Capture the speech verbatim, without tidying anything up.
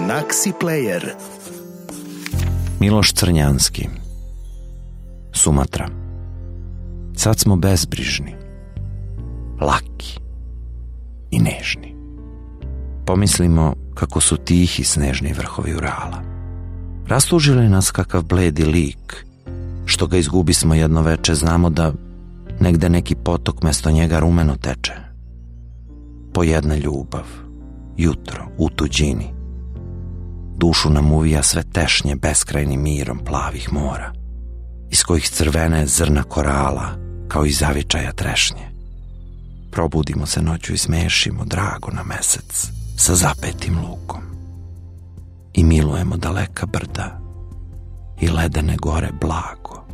Naksi Player. Miloš Crnjanski. Sumatra. Sad smo bezbrižni, laki i nežni. Pomislimo kako su tihi snežni vrhovi Urala. Rastužili nas kakav bledi lik, što ga izgubismo jedno veče, znamo da negde neki potok mesto njega rumeno teče. Po jedna ljubav, jutro, u tuđini. Dušu nam uvija sve tešnje beskrajnim mirom plavih mora, iz kojih crvene zrna korala, kao i zavičaja trešnje. Probudimo se noću i smešimo drago na mesec sa zapetim lukom. I milujemo daleka brda i ledene gore blago.